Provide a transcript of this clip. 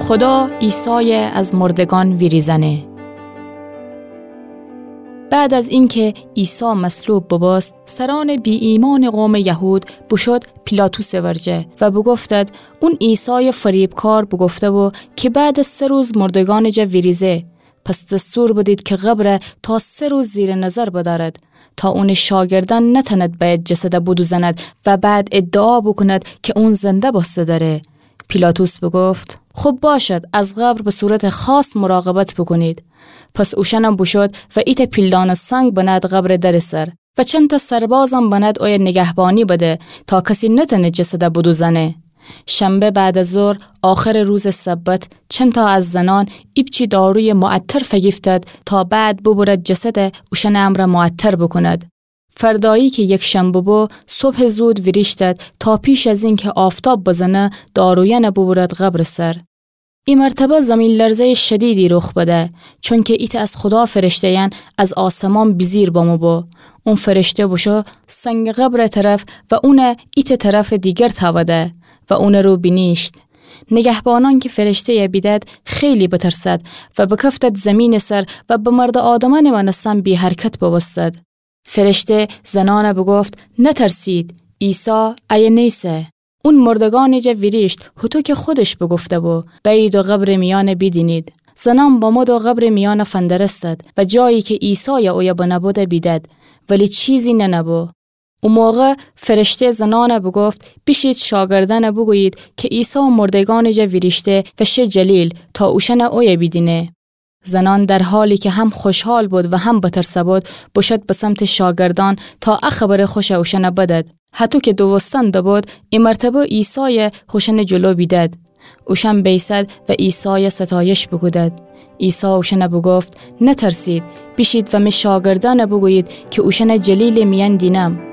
خدا عیسی از مردگان ویریزنه. بعد از اینکه عیسی مصلوب بباست، سران بی ایمان قوم یهود بشد پیلاتوس ورجه و بگفتد اون عیسی فریبکار بگفته و که بعد از 3 روز مردگان جا ویریزه، پس دستور بدید که قبر تا 3 روز زیر نظر بدارد تا اون شاگردان نتند باید جسد بودو زند و بعد ادعا بکند که اون زنده باسته داره. پیلاتوس بگفت خب باشد، از قبر به صورت خاص مراقبت بکنید. پس اوشنم بشد و ایت پیلدان سنگ بند قبر در سر و چند تا سربازم بند اوی نگهبانی بده تا کسی نتنه جسد بودو زنه. شنبه بعد از ظهر آخر روز سبت چند تا از زنان ایبچی داروی معطر فگیفتد تا بعد ببرد جسد اوشن امر معطر بکند. فردایی که یک شنبه با صبح زود ویریشتد تا پیش از این که آفتاب بزنه داروی نبورد قبر سر. این مرتبه زمین لرزه شدیدی رخ بده، چون که ایت از خدا فرشته از آسمان بزیر بامو با. اون فرشته بشو سنگ قبر طرف و اون ایت طرف دیگر تاوده و اون رو بینیشت. نگهبانان که فرشته بیدد خیلی بترسد و بکفتد زمین سر و به مرد آدمان منستم بی حرکت ببستد. فرشته زنانه بگفت نترسید، عیسی ای نیسه. اون مردگان جا ویریشت هتو که خودش بگفته بو بید و قبر میان بیدینید. زنان با مد و قبر میان فندرستد و جایی که عیسی اویا بنبوده بیدد ولی چیزی ننبو. اون موقع فرشته زنانه بگفت بیشید شاگردان بگویید که عیسی مردگان جا ویریشته و شه جلیل تا اوشن اویا بیدینه. زنان در حالی که هم خوشحال بود و هم بترسه بود بشد به سمت شاگردان تا خبر خوش اوشن بدد. حتی که دوستان بود این مرتبه عیسی خوشن جلو بیدد. اوشن بیسد و عیسی ستایش بگودد. عیسی اوشن بگفت نترسید، بیشید و می شاگردان بگویید که اوشن جلیل میان دینم.